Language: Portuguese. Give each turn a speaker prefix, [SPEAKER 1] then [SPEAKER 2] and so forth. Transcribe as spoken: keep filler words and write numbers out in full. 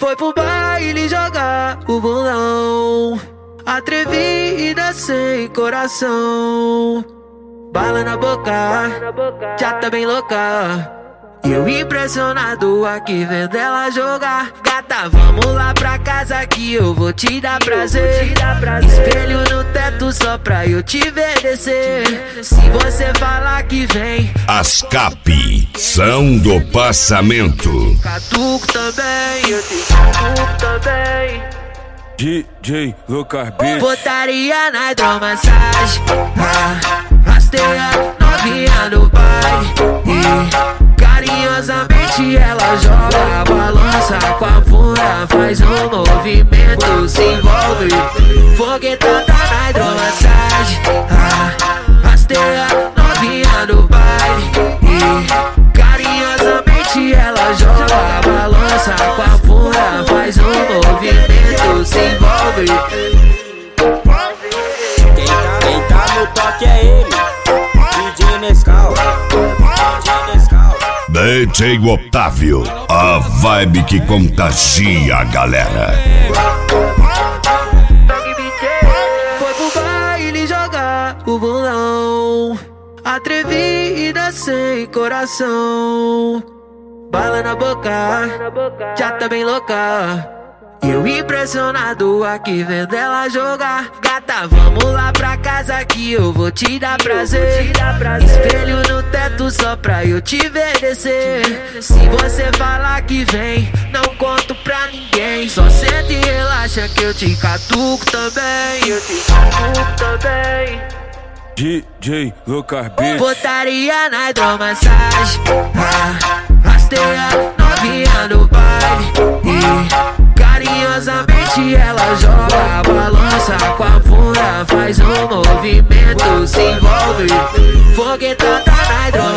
[SPEAKER 1] Foi pro baile jogar o bolão, atrevida sem coração. Bala na boca, já tá bem louca. E eu impressionado aqui vendo ela jogar. Gata, vamos lá pra casa que eu vou te dar prazer. Espelho no teto só pra eu te ver descer. Se você falar que vem,
[SPEAKER 2] Ascape, são do passamento.
[SPEAKER 1] catuco também, eu te catuco também.
[SPEAKER 3] D J Lucas Beat.
[SPEAKER 1] Botaria na hidromassagem, ah, rasteia novinha no baile. E carinhosamente ela joga, balança com a fura, faz um movimento, se envolve. Foguetada na hidromassagem, ah, rasteia novinha no baile. E carinhosamente ela joga, balança com a fura, faz um movimento, se envolve.
[SPEAKER 4] Quem tá, quem tá no toque é ele, D J Nescau, D J Nescau.
[SPEAKER 2] D J Otávio, a vibe que contagia a galera.
[SPEAKER 1] Foi pro baile jogar o bolão, atrevida sem coração. Bala na boca, já tá bem louca. E eu impressionado aqui vendo ela jogar. Gata, vamos lá pra casa que eu vou te dar prazer. Espelho no teto só pra eu te ver descer. Se você falar que vem, não conto pra ninguém. Só senta e relaxa que eu te catuco também. Eu te catuco também.
[SPEAKER 3] D J Lucas Beat.
[SPEAKER 1] Botaria na hidromassagem, ah, rasteia novinha no baile. E carinhosamente ela joga, balança com a fura, faz um movimento, se envolve. Foguetada na hidromassagem.